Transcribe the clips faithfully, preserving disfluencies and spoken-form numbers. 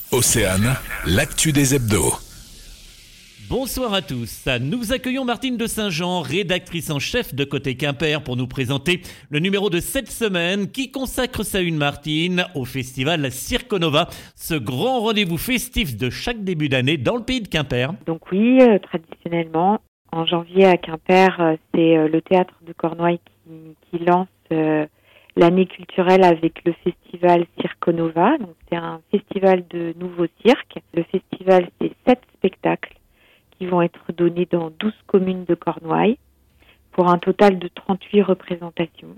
Océane, l'actu des hebdos. Bonsoir à tous, nous accueillons Martine de Saint-Jean, rédactrice en chef de Côté Quimper, pour nous présenter le numéro de cette semaine qui consacre sa une, Martine, au festival Circonova, ce grand rendez-vous festif de chaque début d'année dans le pays de Quimper. Donc oui, euh, traditionnellement, en janvier à Quimper, euh, c'est euh, le théâtre de Cornouailles qui, qui lance euh, l'année culturelle avec le festival Circonova. Donc c'est un festival de nouveaux cirques. Le festival, c'est sept spectacles qui vont être donnés dans douze communes de Cornouailles pour un total de trente-huit représentations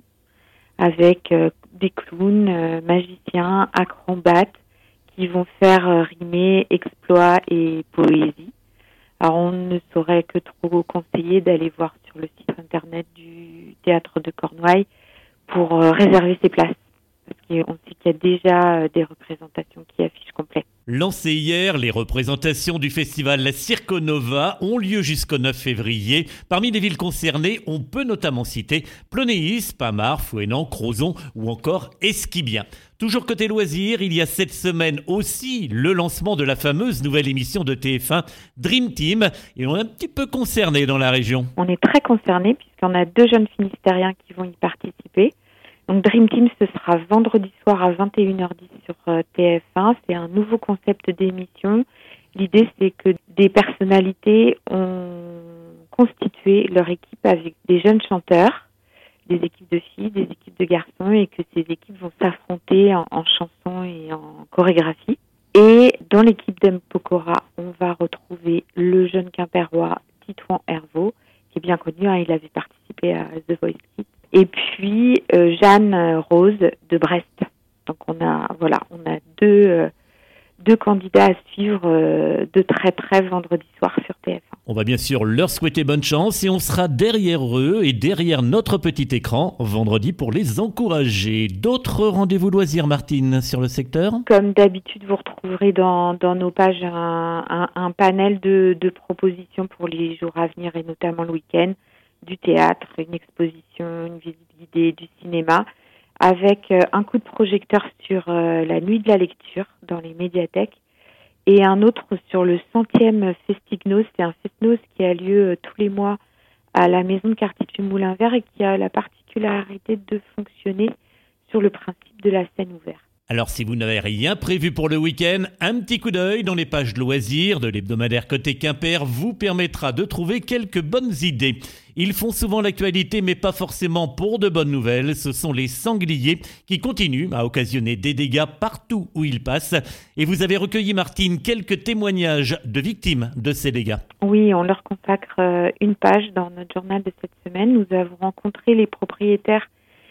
avec euh, des clowns, euh, magiciens, acrobates qui vont faire euh, rimer exploits et poésie. Alors on ne saurait que trop conseiller d'aller voir sur le site internet du théâtre de Cornouailles pour euh, réserver ses places. Parce qu'on sait qu'il y a déjà euh, des représentations qui affichent complètes. Lancées hier, les représentations du festival Circonova ont lieu jusqu'au neuf février. Parmi les villes concernées, on peut notamment citer Plonéis, Pamar, Fouesnant, Crozon ou encore Esquibien. Toujours côté loisirs, il y a cette semaine aussi le lancement de la fameuse nouvelle émission de T F un Dream Team, et on est un petit peu concerné dans la région. On est très concerné puisqu'on a deux jeunes finistériens qui vont y participer. Donc Dream Team, ce sera vendredi soir à vingt et une heures dix sur euh, T F un. C'est un nouveau concept d'émission. L'idée, c'est que des personnalités ont constitué leur équipe avec des jeunes chanteurs, des équipes de filles, des équipes de garçons, et que ces équipes vont s'affronter en, en chanson et en chorégraphie. Et dans l'équipe d'Mpokora, on va retrouver le jeune Quimpérois Titouan Hervaux, qui est bien connu, hein, il avait participé à The Voice Kids. Et puis euh, Jeanne Rose de Brest. Donc on a voilà, on a deux euh, deux candidats à suivre euh, de très près vendredi soir sur T F un. On va bien sûr leur souhaiter bonne chance et on sera derrière eux et derrière notre petit écran vendredi pour les encourager. D'autres rendez-vous loisirs, Martine, sur le secteur ? Comme d'habitude, vous retrouverez dans dans nos pages un, un, un panel de, de propositions pour les jours à venir et notamment le week-end. Du théâtre, une exposition, une visite guidée, du cinéma, avec euh, un coup de projecteur sur euh, la nuit de la lecture dans les médiathèques et un autre sur le centième Festignos. C'est un Festnos qui a lieu euh, tous les mois à la maison de quartier du Moulin Vert et qui a la particularité de fonctionner sur le principe de la scène ouverte. Alors si vous n'avez rien prévu pour le week-end, un petit coup d'œil dans les pages de loisirs de l'hebdomadaire Côté Quimper vous permettra de trouver quelques bonnes idées. Ils font souvent l'actualité, mais pas forcément pour de bonnes nouvelles. Ce sont les sangliers qui continuent à occasionner des dégâts partout où ils passent. Et vous avez recueilli, Martine, quelques témoignages de victimes de ces dégâts. Oui, on leur consacre une page dans notre journal de cette semaine. Nous avons rencontré les propriétaires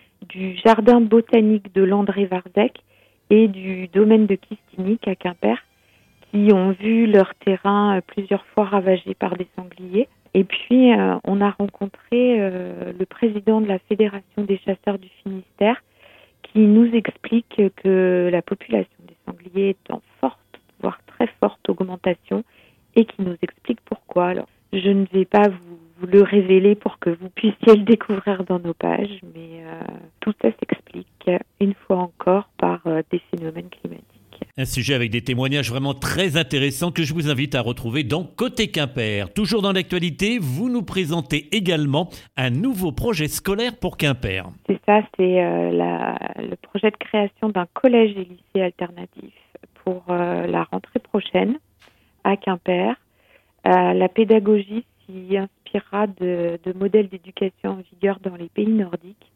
du jardin botanique de Landré-Varzec et du domaine de Kistinic à Quimper, qui ont vu leur terrain plusieurs fois ravagé par des sangliers. Et puis, euh, on a rencontré euh, le président de la Fédération des chasseurs du Finistère, qui nous explique que la population des sangliers est en forte, voire très forte augmentation, et qui nous explique pourquoi. Alors, je ne vais pas vous, vous le révéler pour que vous puissiez le découvrir dans nos pages, mais euh, tout ça s'explique une fois encore par euh, des phénomènes climatiques. Un sujet avec des témoignages vraiment très intéressants que je vous invite à retrouver dans Côté Quimper. Toujours dans l'actualité, vous nous présentez également un nouveau projet scolaire pour Quimper. C'est ça, c'est euh, la, le projet de création d'un collège et lycée alternatif pour euh, la rentrée prochaine à Quimper. Euh, la pédagogie s'y inspirera de, de modèles d'éducation en vigueur dans les pays nordiques.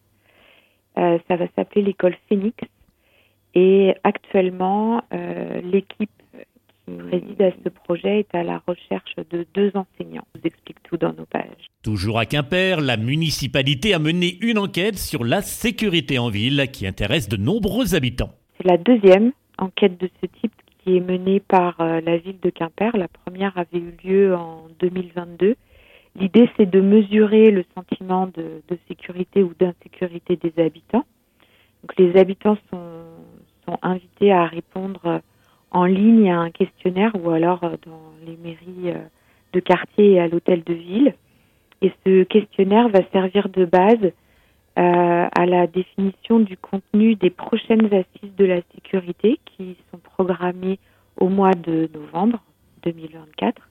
Euh, ça va s'appeler l'école Phoenix. Et actuellement, euh, l'équipe qui préside à ce projet est à la recherche de deux enseignants. Je vous explique tout dans nos pages. Toujours à Quimper, la municipalité a mené une enquête sur la sécurité en ville qui intéresse de nombreux habitants. C'est la deuxième enquête de ce type qui est menée par euh, la ville de Quimper. La première avait eu lieu en deux mille vingt-deux. L'idée, c'est de mesurer le sentiment de, de sécurité ou d'insécurité des habitants. Donc, les habitants sont, sont invités à répondre en ligne à un questionnaire ou alors dans les mairies de quartier et à l'hôtel de ville. Et ce questionnaire va servir de base euh, à la définition du contenu des prochaines assises de la sécurité qui sont programmées au mois de novembre deux mille vingt-quatre.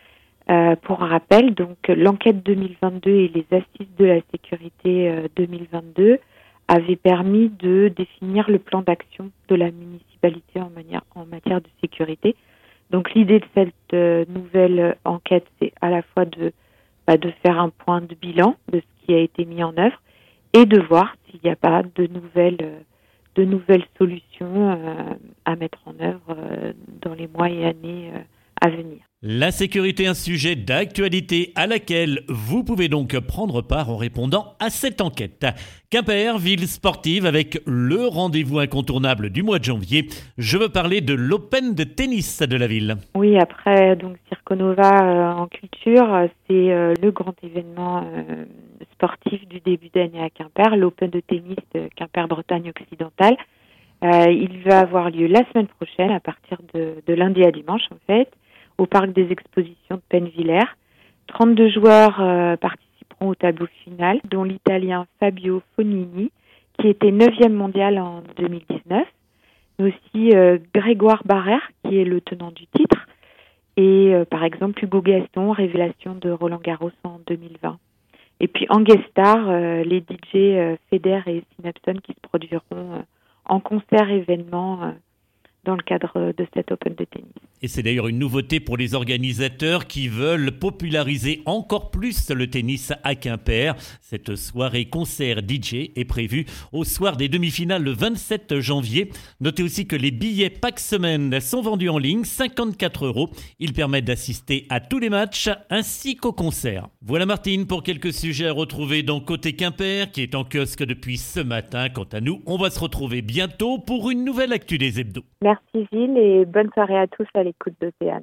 Euh, pour rappel, donc l'enquête deux mille vingt-deux et les assises de la sécurité euh, deux mille vingt-deux avaient permis de définir le plan d'action de la municipalité en, manière, en matière de sécurité. Donc l'idée de cette euh, nouvelle enquête, c'est à la fois de, bah, de faire un point de bilan de ce qui a été mis en œuvre et de voir s'il n'y a pas de nouvelles, euh, de nouvelles solutions euh, à mettre en œuvre euh, dans les mois et années euh, à venir. La sécurité, un sujet d'actualité à laquelle vous pouvez donc prendre part en répondant à cette enquête. Quimper, ville sportive avec le rendez-vous incontournable du mois de janvier. Je veux parler de l'Open de tennis de la ville. Oui, après donc Circonova euh, en culture, c'est euh, le grand événement euh, sportif du début d'année à Quimper, l'Open de tennis de Quimper-Bretagne occidentale. Euh, il va avoir lieu la semaine prochaine à partir de, de lundi à dimanche en fait, au parc des expositions de Pennevillers. trente-deux joueurs euh, participeront au tableau final, dont l'Italien Fabio Fognini, qui était neuvième mondial en deux mille dix-neuf, mais aussi euh, Grégoire Barrère, qui est le tenant du titre, et euh, par exemple Hugo Gaston, révélation de Roland Garros en deux mille vingt. Et puis en guest star, euh, les D J euh, Feder et Synapson qui se produiront euh, en concert événement euh, dans le cadre de cet Open de tennis. Et c'est d'ailleurs une nouveauté pour les organisateurs qui veulent populariser encore plus le tennis à Quimper. Cette soirée concert D J est prévue au soir des demi-finales le vingt-sept janvier. Notez aussi que les billets Pack Semaine sont vendus en ligne, cinquante-quatre euros. Ils permettent d'assister à tous les matchs ainsi qu'au concert. Voilà Martine pour quelques sujets à retrouver dans Côté Quimper qui est en kiosque depuis ce matin. Quant à nous, on va se retrouver bientôt pour une nouvelle actu des hebdos. Merci Gilles et bonne soirée à tous à l'écoute d'Océane.